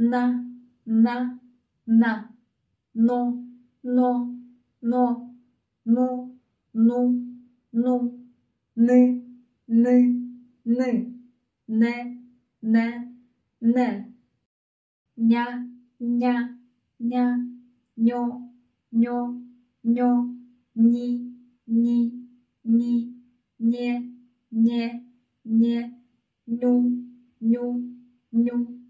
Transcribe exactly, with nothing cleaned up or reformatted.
на, на, на, но, но, но, ну, ну, ну, ни, ни, ни, не, не, не, ня, ня, ня, ньо, ньо, ньо, ні, ні, ні, нє, нє, нє, ню, ню, ню.